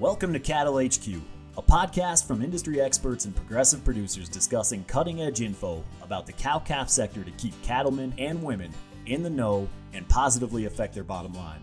Welcome to Cattle HQ, a podcast from industry experts and progressive producers discussing cutting-edge info about the cow-calf sector to keep cattlemen and women in the know and positively affect their bottom line.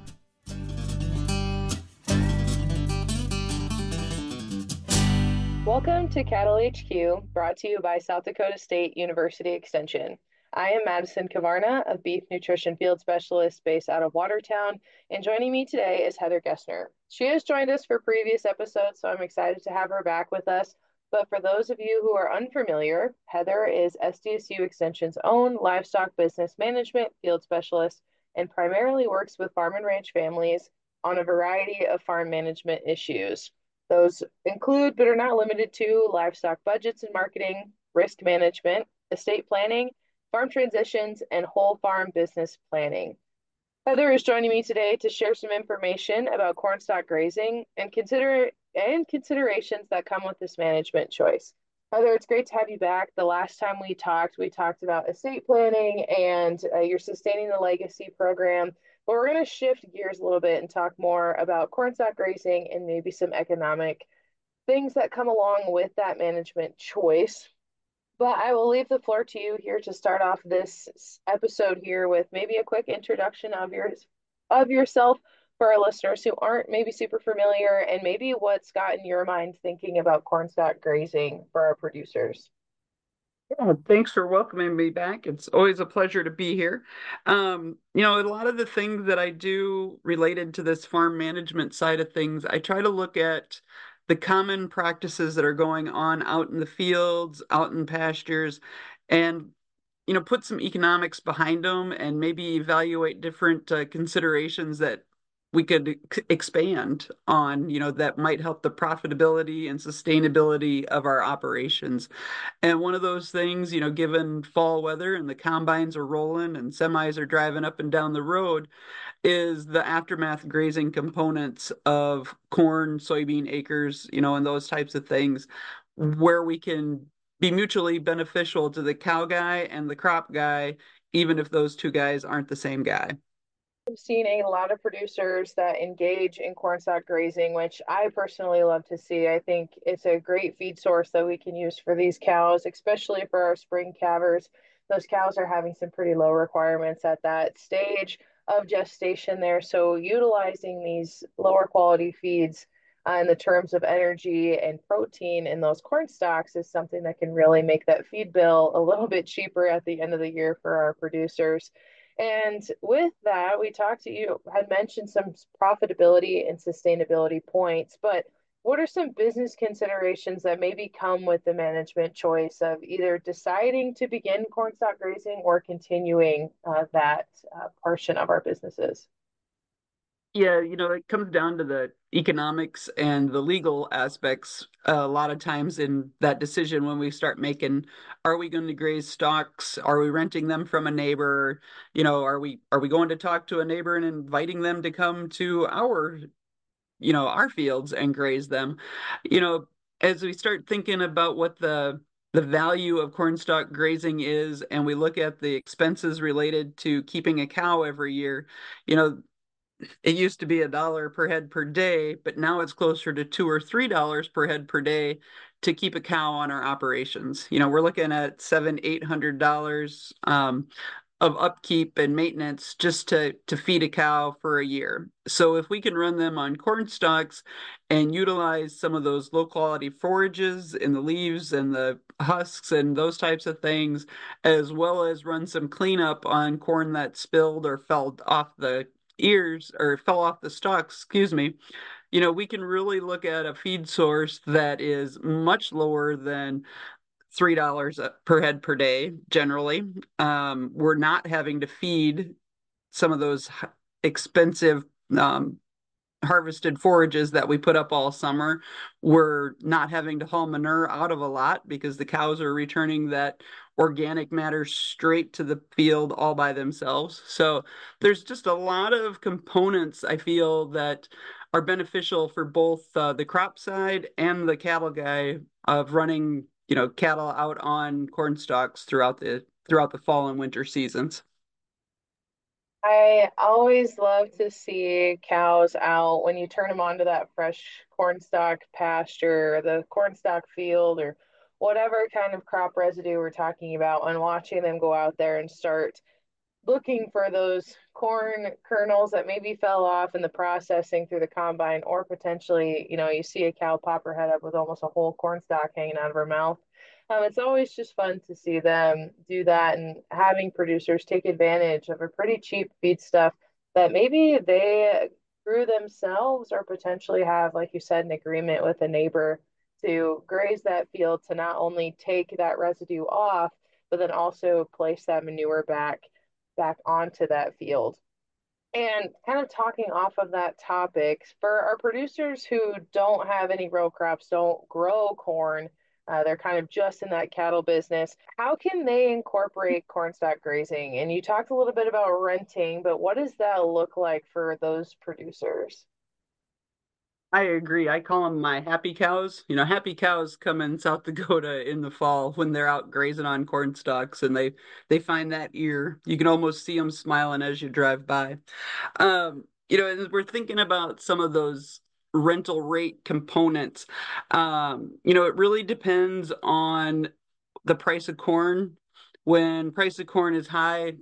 Welcome to Cattle HQ, brought to you by South Dakota State University Extension. I am Madison Kavarna, a beef nutrition field specialist based out of Watertown, and joining me today is Heather Gessner. She has joined us for previous episodes, so I'm excited to have her back with us. But for those of you who are unfamiliar, Heather is SDSU Extension's own livestock business management field specialist and primarily works with farm and ranch families on a variety of farm management issues. Those include, but are not limited to, livestock budgets and marketing, risk management, estate planning, farm transitions, and whole farm business planning. Heather is joining me today to share some information about corn stock grazing and considerations that come with this management choice. Heather, it's great to have you back. The last time we talked about estate planning and your Sustaining the Legacy program. But we're going to shift gears a little bit and talk more about corn stock grazing and maybe some economic things that come along with that management choice. But I will leave the floor to you here to start off this episode here with maybe a quick introduction of yourself for our listeners who aren't maybe super familiar, and maybe what's gotten your mind thinking about corn stock grazing for our producers. Yeah, thanks for welcoming me back. It's always a pleasure to be here. A lot of the things that I do related to this farm management side of things, I try to look at the common practices that are going on out in the fields, out in pastures, and put some economics behind them and maybe evaluate different considerations that we could expand on, that might help the profitability and sustainability of our operations. And one of those things, given fall weather and the combines are rolling and semis are driving up and down the road, is the aftermath grazing components of corn, soybean acres, and those types of things, where we can be mutually beneficial to the cow guy and the crop guy, even if those two guys aren't the same guy. I've seen a lot of producers that engage in corn stock grazing, which I personally love to see. I think it's a great feed source that we can use for these cows, especially for our spring calvers. Those cows are having some pretty low requirements at that stage of gestation there. So utilizing these lower quality feeds in the terms of energy and protein in those corn stalks is something that can really make that feed bill a little bit cheaper at the end of the year for our producers. And with that, we talked to you, had mentioned some profitability and sustainability points, but what are some business considerations that maybe come with the management choice of either deciding to begin corn stock grazing or continuing that portion of our businesses? Yeah, it comes down to the economics and the legal aspects a lot of times in that decision when we start making, are we going to graze stocks? Are we renting them from a neighbor? Are we going to talk to a neighbor and inviting them to come to our fields and graze them? You know, as we start thinking about what the value of corn stalk grazing is, and we look at the expenses related to keeping a cow every year, you know, it used to be $1 per head per day, but now it's closer to $2 or $3 per head per day to keep a cow on our operations. We're looking at $700-800 of upkeep and maintenance just to feed a cow for a year. So if we can run them on corn stalks and utilize some of those low quality forages in the leaves and the husks and those types of things, as well as run some cleanup on corn that spilled or fell off the ears or fell off the stalks, excuse me, we can really look at a feed source that is much lower than $3 per head per day, generally. We're not having to feed some of those expensive harvested forages that we put up all summer. We're not having to haul manure out of a lot because the cows are returning that organic matter straight to the field all by themselves. So there's just a lot of components I feel that are beneficial for both the crop side and the cattle guy of running, cattle out on corn stalks throughout the fall and winter seasons. I always love to see cows out when you turn them onto that fresh cornstalk pasture, the cornstalk field, or whatever kind of crop residue we're talking about, and watching them go out there and start looking for those corn kernels that maybe fell off in the processing through the combine, or potentially, you see a cow pop her head up with almost a whole corn stalk hanging out of her mouth. It's always just fun to see them do that and having producers take advantage of a pretty cheap feed stuff that maybe they grew themselves or potentially have, like you said, an agreement with a neighbor to graze that field to not only take that residue off, but then also place that manure back onto that field. And kind of talking off of that topic, for our producers who don't have any row crops, don't grow corn, they're kind of just in that cattle business. How can they incorporate corn stock grazing? And you talked a little bit about renting, but what does that look like for those producers? I agree. I call them my happy cows. Happy cows come in South Dakota in the fall when they're out grazing on corn stalks and they find that ear. You can almost see them smiling as you drive by. And we're thinking about some of those rental rate components. It really depends on the price of corn. When price of corn is high,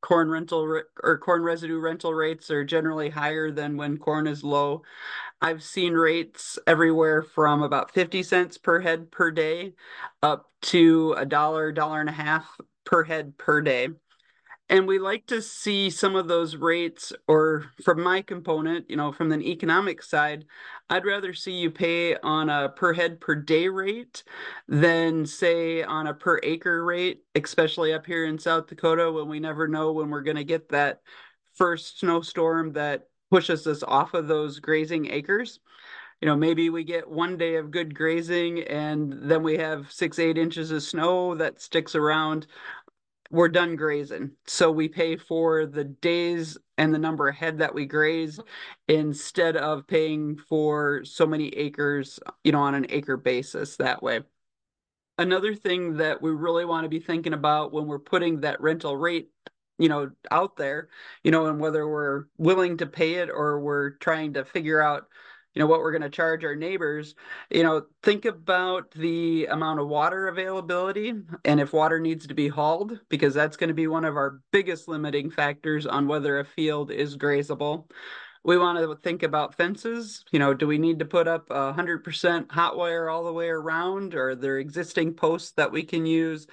or corn residue rental rates are generally higher than when corn is low. I've seen rates everywhere from about 50 cents per head per day up to a dollar, dollar and a half per head per day. And we like to see some of those rates, or from my component, from the economic side, I'd rather see you pay on a per head per day rate than say on a per acre rate, especially up here in South Dakota when we never know when we're going to get that first snowstorm that pushes us off of those grazing acres. Maybe we get one day of good grazing and then we have 6, 8 inches of snow that sticks around. We're done grazing. So we pay for the days and the number of head that we grazed instead of paying for so many acres, on an acre basis that way. Another thing that we really want to be thinking about when we're putting that rental rate, out there, and whether we're willing to pay it or we're trying to figure out, what we're going to charge our neighbors, think about the amount of water availability and if water needs to be hauled, because that's going to be one of our biggest limiting factors on whether a field is grazable. We want to think about fences. Do we need to put up 100% hot wire all the way around, or are there existing posts that we can use?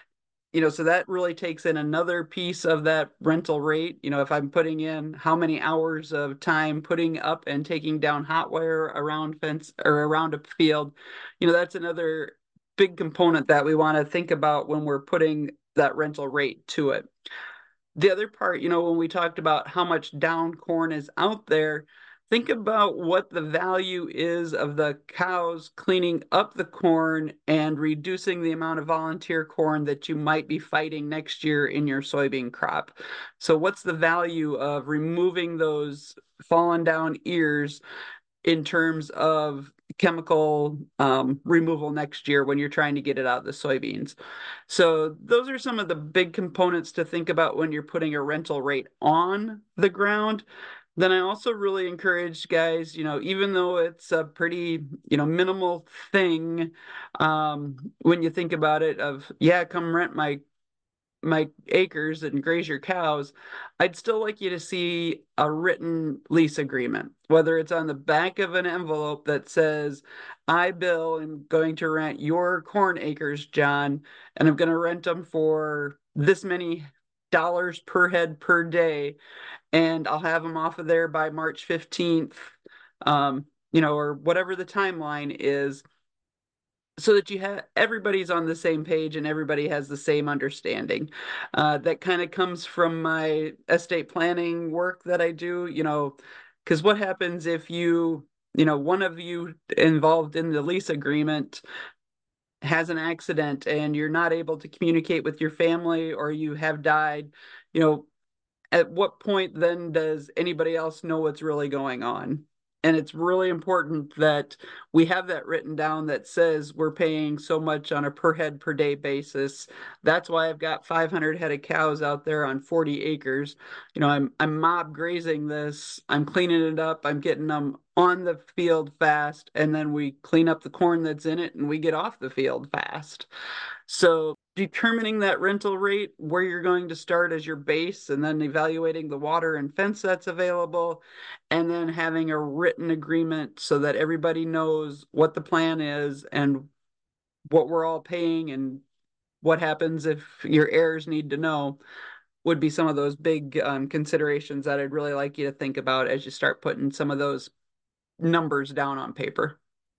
So that really takes in another piece of that rental rate. If I'm putting in how many hours of time putting up and taking down hot wire around fence or around a field, that's another big component that we want to think about when we're putting that rental rate to it. The other part, when we talked about how much down corn is out there, think about what the value is of the cows cleaning up the corn and reducing the amount of volunteer corn that you might be fighting next year in your soybean crop. So, what's the value of removing those fallen down ears in terms of chemical removal next year when you're trying to get it out of the soybeans? So those are some of the big components to think about when you're putting a rental rate on the ground. Then I also really encourage guys, even though it's a pretty, minimal thing, when you think about it of, yeah, come rent my acres and graze your cows, I'd still like you to see a written lease agreement, whether it's on the back of an envelope that says, I, Bill, am going to rent your corn acres, John, and I'm going to rent them for this many dollars per head per day, and I'll have them off of there by March 15th, or whatever the timeline is, so that you have everybody's on the same page and everybody has the same understanding. That kind of comes from my estate planning work that I do, because what happens if one of you involved in the lease agreement has an accident and you're not able to communicate with your family, or you have died, at what point then does anybody else know what's really going on? And it's really important that we have that written down that says we're paying so much on a per head per day basis. That's why I've got 500 head of cows out there on 40 acres. I'm mob grazing this. I'm cleaning it up. I'm getting them on the field fast, and then we clean up the corn that's in it and we get off the field fast. So determining that rental rate, where you're going to start as your base, and then evaluating the water and fence that's available, and then having a written agreement so that everybody knows what the plan is and what we're all paying and what happens if your heirs need to know, would be some of those big considerations that I'd really like you to think about as you start putting some of those numbers down on paper.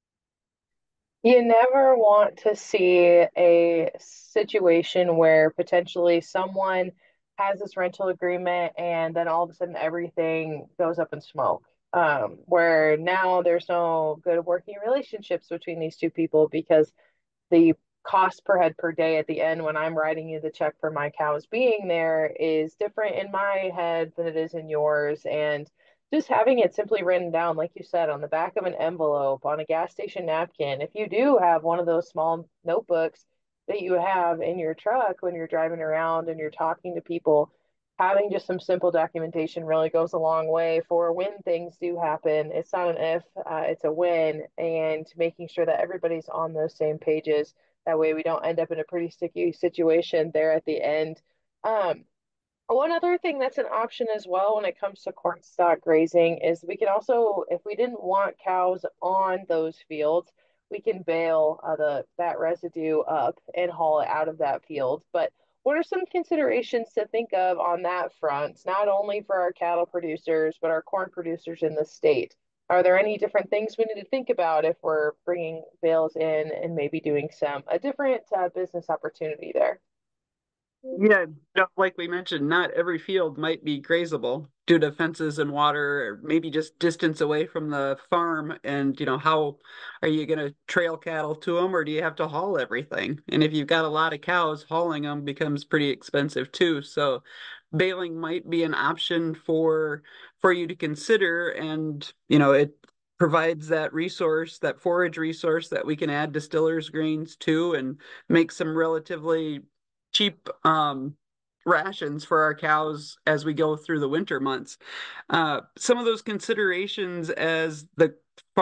You never want to see a situation where potentially someone has this rental agreement and then all of a sudden everything goes up in smoke. Where now there's no good working relationships between these two people because the cost per head per day at the end when I'm writing you the check for my cows being there is different in my head than it is in yours. And just having it simply written down, like you said, on the back of an envelope, on a gas station napkin, if you do have one of those small notebooks that you have in your truck when you're driving around and you're talking to people, having just some simple documentation really goes a long way for when things do happen. It's not an if, it's a when, and making sure that everybody's on those same pages. That way, we don't end up in a pretty sticky situation there at the end. Um, One other thing that's an option as well when it comes to corn stock grazing is we can also, if we didn't want cows on those fields, we can bale the that residue up and haul it out of that field. But what are some considerations to think of on that front, not only for our cattle producers, but our corn producers in the state? Are there any different things we need to think about if we're bringing bales in and maybe doing a different business opportunity there? Yeah, like we mentioned, not every field might be grazable due to fences and water, or maybe just distance away from the farm. And, how are you going to trail cattle to them, or do you have to haul everything? And if you've got a lot of cows, hauling them becomes pretty expensive too. So baling might be an option for you to consider. And, it provides that resource, that forage resource that we can add distillers grains to and make some relatively cheap rations for our cows as we go through the winter months. Some of those considerations as the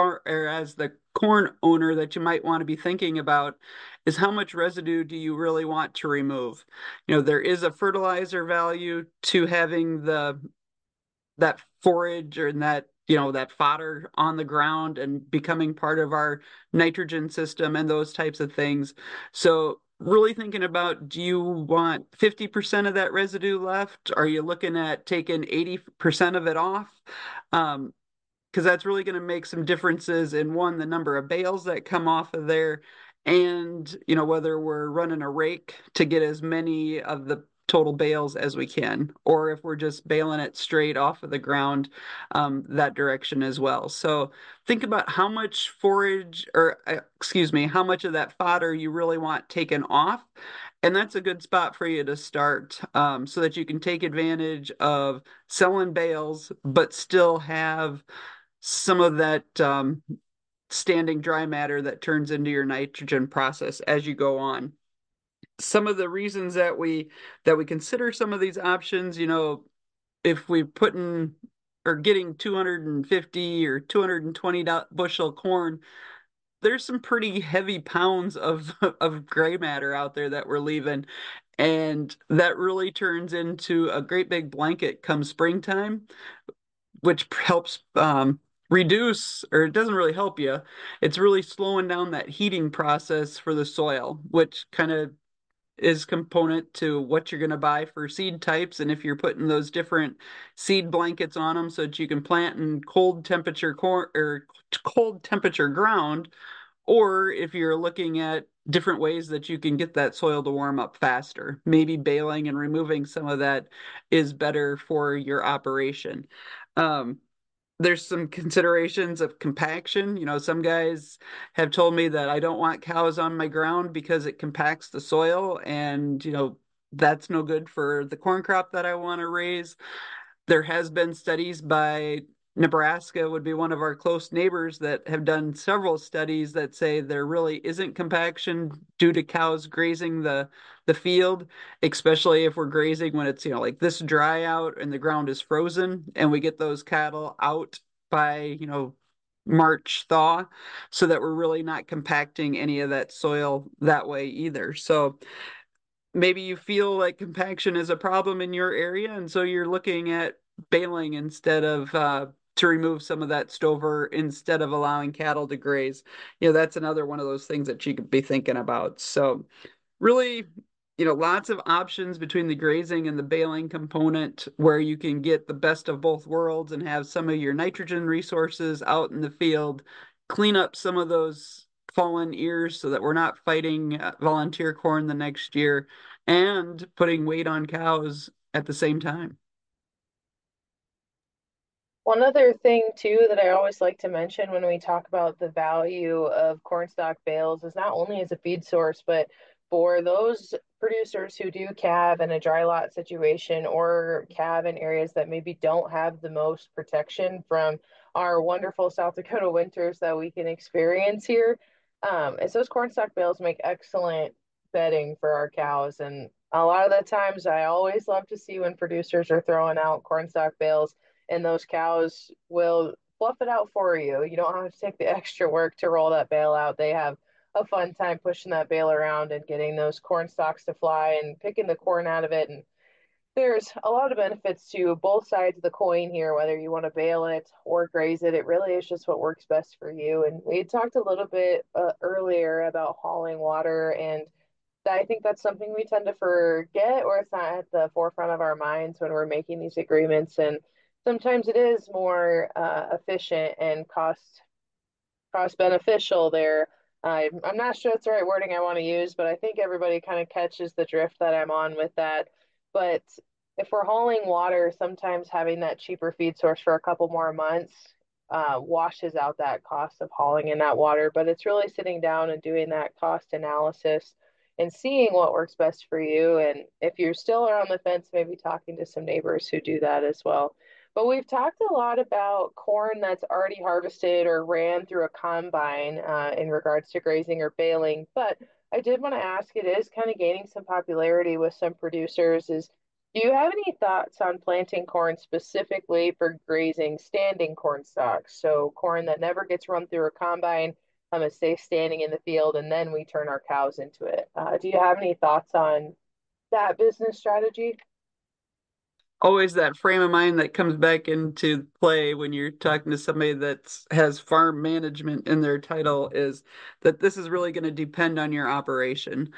corn owner that you might want to be thinking about is how much residue do you really want to remove? There is a fertilizer value to having that forage or that fodder on the ground and becoming part of our nitrogen system and those types of things. So really thinking about, do you want 50% of that residue left? Are you looking at taking 80% of it off? Because that's really going to make some differences in, one, the number of bales that come off of there, and whether we're running a rake to get as many of the total bales as we can, or if we're just baling it straight off of the ground, that direction as well. So think about how much forage, or excuse me, how much of that fodder you really want taken off. And that's a good spot for you to start, so that you can take advantage of selling bales, but still have some of that standing dry matter that turns into your nitrogen process as you go on. Some of the reasons that we consider some of these options, if we put in or getting 250 or 220 bushel corn, there's some pretty heavy pounds of of gray matter out there that we're leaving, and that really turns into a great big blanket come springtime, which helps reduce, or it doesn't really help you. It's really slowing down that heating process for the soil, which kind of is component to what you're going to buy for seed types. And if you're putting those different seed blankets on them so that you can plant in cold temperature corn or cold temperature ground, or if you're looking at different ways that you can get that soil to warm up faster, maybe baling and removing some of that is better for your operation. Um, there's some considerations of compaction. Some guys have told me that I don't want cows on my ground because it compacts the soil, and that's no good for the corn crop that I want to raise. There has been studies by Nebraska would be one of our close neighbors that have done several studies that say there really isn't compaction due to cows grazing the field, especially if we're grazing when it's, like this dry out and the ground is frozen and we get those cattle out by, March thaw, so that we're really not compacting any of that soil that way either. So maybe you feel like compaction is a problem in your area, and so you're looking at baling instead of to remove some of that stover instead of allowing cattle to graze. That's another one of those things that you could be thinking about. So really, lots of options between the grazing and the baling component where you can get the best of both worlds and have some of your nitrogen resources out in the field, clean up some of those fallen ears so that we're not fighting volunteer corn the next year, and putting weight on cows at the same time. One other thing too that I always like to mention when we talk about the value of corn stalk bales is not only as a feed source, but for those producers who do calve in a dry lot situation or calve in areas that maybe don't have the most protection from our wonderful South Dakota winters that we can experience here. And so those corn stalk bales make excellent bedding for our cows. And a lot of the times I always love to see when producers are throwing out corn stalk bales and those cows will fluff it out for you. You don't have to take the extra work to roll that bale out. They have a fun time pushing that bale around and getting those corn stalks to fly and picking the corn out of it. And there's a lot of benefits to both sides of the coin here, whether you want to bale it or graze it. It really is just what works best for you. And we talked a little bit earlier about hauling water, and I think that's something we tend to forget, or it's not at the forefront of our minds when we're making these agreements. And sometimes it is more efficient and cost beneficial there. I'm not sure that's the right wording I want to use, but I think everybody kind of catches the drift that I'm on with that. But if we're hauling water, sometimes having that cheaper feed source for a couple more months washes out that cost of hauling in that water. But it's really sitting down and doing that cost analysis and seeing what works best for you. And if you're still on the fence, maybe talking to some neighbors who do that as well. But we've talked a lot about corn that's already harvested or ran through a combine in regards to grazing or baling. But I did want to ask, it is kind of gaining some popularity with some producers. Do you have any thoughts on planting corn specifically for grazing standing corn stalks? So corn that never gets run through a combine, it stays standing in the field, and then we turn our cows into it. Do you have any thoughts on that business strategy? Always that frame of mind that comes back into play when you're talking to somebody that has farm management in their title, is that this is really going to depend on your operation.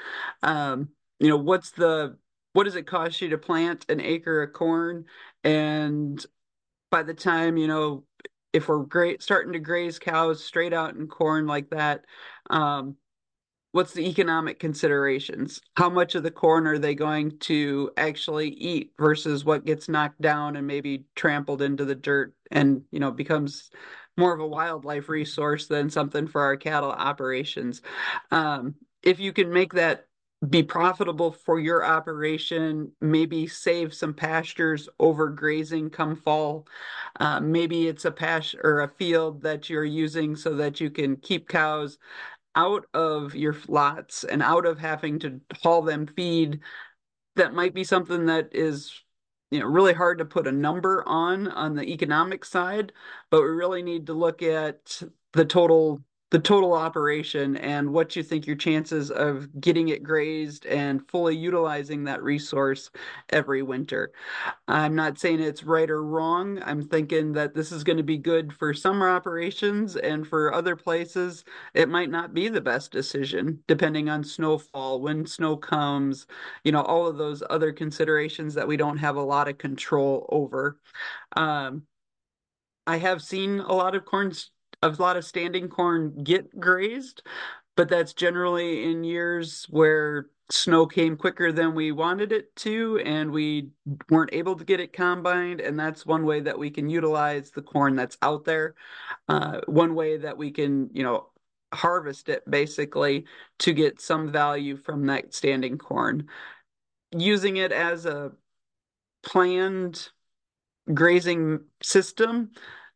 What does it cost you to plant an acre of corn? And by the time, if we're starting to graze cows straight out in corn like that, um, what's the economic considerations? How much of the corn are they going to actually eat versus what gets knocked down and maybe trampled into the dirt and, becomes more of a wildlife resource than something for our cattle operations. If you can make that be profitable for your operation, maybe save some pastures over grazing come fall. Maybe it's a pasture or a field that you're using so that you can keep cows out of your lots and out of having to haul them feed. That might be something that is, really hard to put a number on the economic side, but we really need to look at the total operation and what you think your chances of getting it grazed and fully utilizing that resource every winter. I'm not saying it's right or wrong. I'm thinking that this is going to be good for summer operations, and for other places, it might not be the best decision, depending on snowfall, when snow comes, all of those other considerations that we don't have a lot of control over. Um, I have seen a lot of standing corn get grazed, but that's generally in years where snow came quicker than we wanted it to, and we weren't able to get it combined. And that's one way that we can utilize the corn that's out there. One way that we can, harvest it basically to get some value from that standing corn. Using it as a planned grazing system,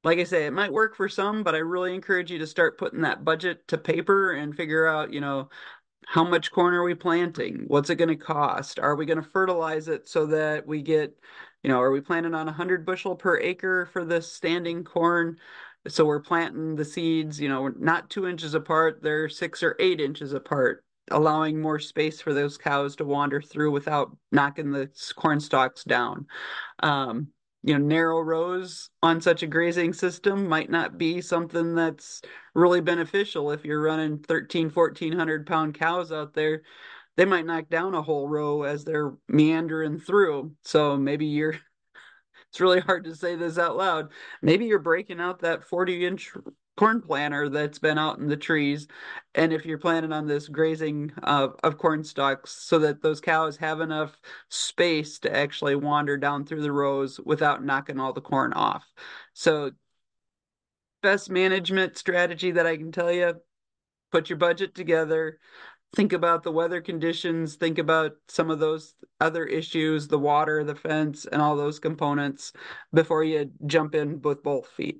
like I say, it might work for some, but I really encourage you to start putting that budget to paper and figure out, how much corn are we planting? What's it going to cost? Are we going to fertilize it so that we get, are we planting on 100 bushel per acre for the standing corn? So we're planting the seeds, not 2 inches apart, they're 6 or 8 inches apart, allowing more space for those cows to wander through without knocking the corn stalks down. Um, Narrow rows on such a grazing system might not be something that's really beneficial if you're running 13, 1,400 pound cows out there. They might knock down a whole row as they're meandering through. So maybe it's really hard to say this out loud. Maybe you're breaking out that 40-inch corn planter that's been out in the trees. And if you're planning on this grazing of corn stalks so that those cows have enough space to actually wander down through the rows without knocking all the corn off. So, best management strategy that I can tell you, put your budget together, think about the weather conditions, think about some of those other issues, the water, the fence, and all those components before you jump in with both feet.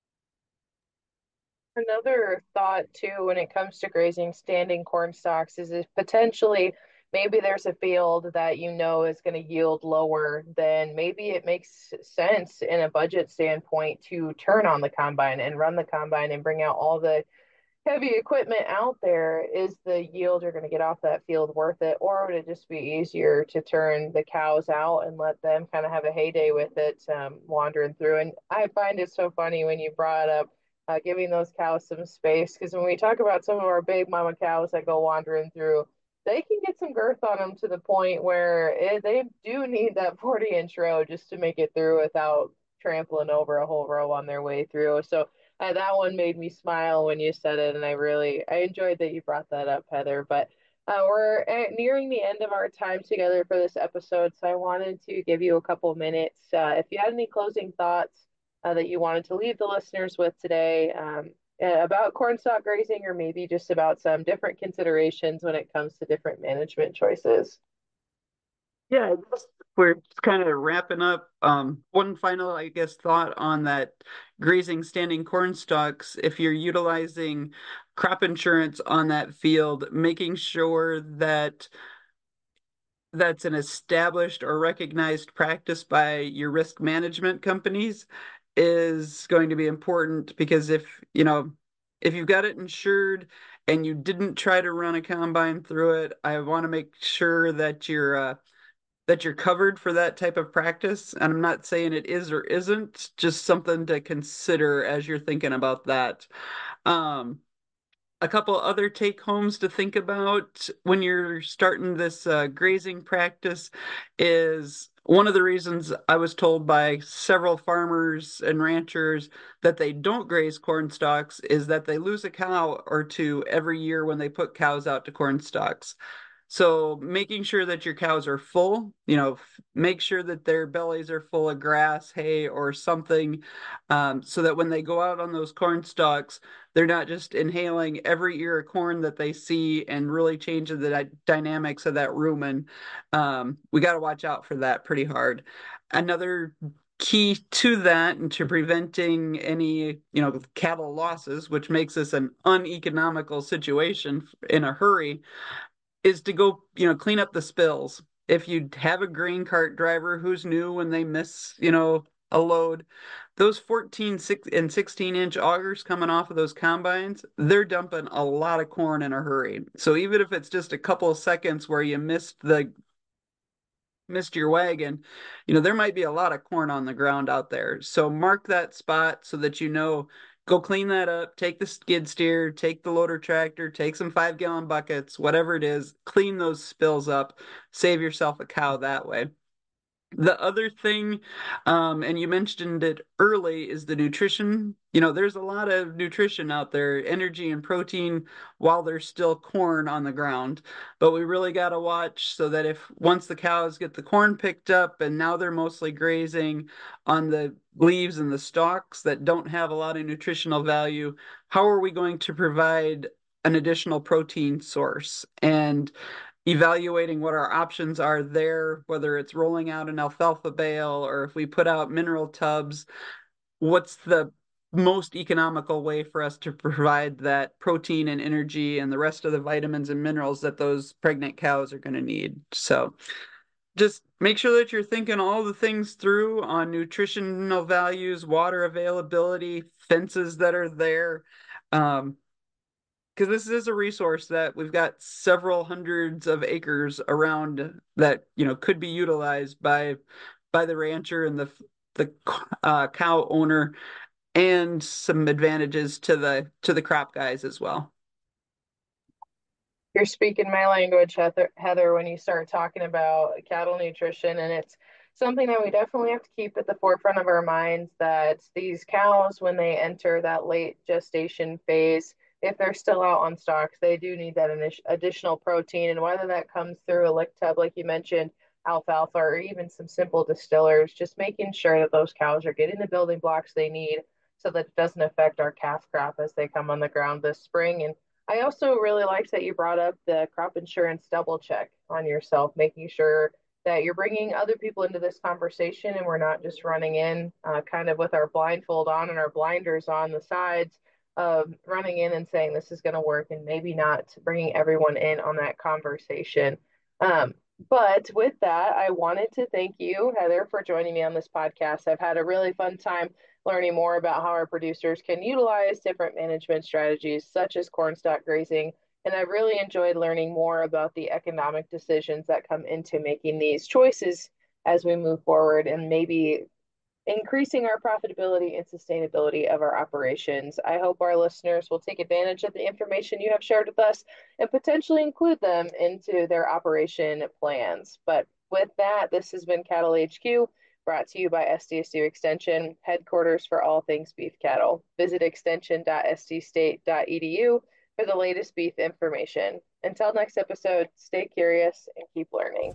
Another thought too, when it comes to grazing standing corn stalks, is if potentially maybe there's a field that you know is going to yield lower, then maybe it makes sense in a budget standpoint to turn on the combine and run the combine and bring out all the heavy equipment out there. Is the yield you're going to get off that field worth it, or would it just be easier to turn the cows out and let them kind of have a heyday with it, wandering through? And I find it so funny when you brought up giving those cows some space, because when we talk about some of our big mama cows that go wandering through, they can get some girth on them to the point where they do need that 40-inch row just to make it through without trampling over a whole row on their way through. So that one made me smile when you said it, and I enjoyed that you brought that up, Heather. But we're nearing the end of our time together for this episode, so I wanted to give you a couple minutes. If you had any closing thoughts that you wanted to leave the listeners with today, about cornstalk grazing, or maybe just about some different considerations when it comes to different management choices. Yeah, I guess we're just kind of wrapping up. One final, I guess, thought on that grazing standing corn stalks. If you're utilizing crop insurance on that field, making sure that that's an established or recognized practice by your risk management companies is going to be important, because if you've got it insured and you didn't try to run a combine through it, I want to make sure that you're covered for that type of practice. And I'm not saying it is or isn't, just something to consider as you're thinking about that. Um, a couple other take homes to think about when you're starting this grazing practice is one of the reasons I was told by several farmers and ranchers that they don't graze corn stalks is that they lose a cow or two every year when they put cows out to corn stalks. So making sure that your cows are full, make sure that their bellies are full of grass, hay, or something, so that when they go out on those corn stalks, they're not just inhaling every ear of corn that they see and really changing the dynamics of that rumen. We got to watch out for that pretty hard. Another key to that and to preventing any, cattle losses, which makes this an uneconomical situation in a hurry, is to go, clean up the spills. If you have a grain cart driver who's new when they miss, a load, those 14 and 16-inch augers coming off of those combines, they're dumping a lot of corn in a hurry. So even if it's just a couple of seconds where you missed your wagon, there might be a lot of corn on the ground out there. So mark that spot so that go clean that up, take the skid steer, take the loader tractor, take some 5-gallon buckets, whatever it is, clean those spills up, save yourself a cow that way. The other thing, and you mentioned it early, is the nutrition. There's a lot of nutrition out there, energy and protein, while there's still corn on the ground. But we really got to watch so that if once the cows get the corn picked up and now they're mostly grazing on the leaves and the stalks that don't have a lot of nutritional value, how are we going to provide an additional protein source? And evaluating what our options are there, whether it's rolling out an alfalfa bale or if we put out mineral tubs, what's the most economical way for us to provide that protein and energy and the rest of the vitamins and minerals that those pregnant cows are going to need. So just make sure that you're thinking all the things through on nutritional values, water availability, fences that are there. Because this is a resource that we've got several hundreds of acres around that, could be utilized by the rancher and the cow owner, and some advantages to the crop guys as well. You're speaking my language, Heather, when you start talking about cattle nutrition, and it's something that we definitely have to keep at the forefront of our minds, that these cows, when they enter that late gestation phase, if they're still out on stalks, they do need that additional protein, and whether that comes through a lick tub, like you mentioned, alfalfa, or even some simple distillers, just making sure that those cows are getting the building blocks they need so that it doesn't affect our calf crop as they come on the ground this spring. And I also really liked that you brought up the crop insurance double check on yourself, making sure that you're bringing other people into this conversation and we're not just running in kind of with our blindfold on and our blinders on the sides of running in and saying this is going to work, and maybe not bringing everyone in on that conversation. But with that, I wanted to thank you, Heather, for joining me on this podcast. I've had a really fun time learning more about how our producers can utilize different management strategies such as corn stalk grazing. And I've really enjoyed learning more about the economic decisions that come into making these choices as we move forward, and maybe increasing our profitability and sustainability of our operations. I hope our listeners will take advantage of the information you have shared with us and potentially include them into their operation plans. But with that, this has been Cattle HQ, brought to you by SDSU Extension, headquarters for all things beef cattle. Visit extension.sdstate.edu for the latest beef information. Until next episode, stay curious and keep learning.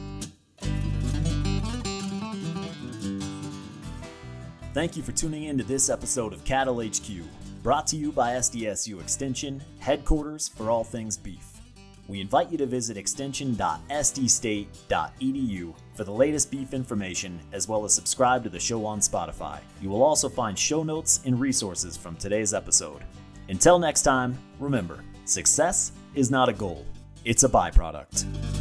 Thank you for tuning in to this episode of Cattle HQ, brought to you by SDSU Extension, headquarters for all things beef. We invite you to visit extension.sdstate.edu for the latest beef information, as well as subscribe to the show on Spotify. You will also find show notes and resources from today's episode. Until next time, remember, success is not a goal, it's a byproduct.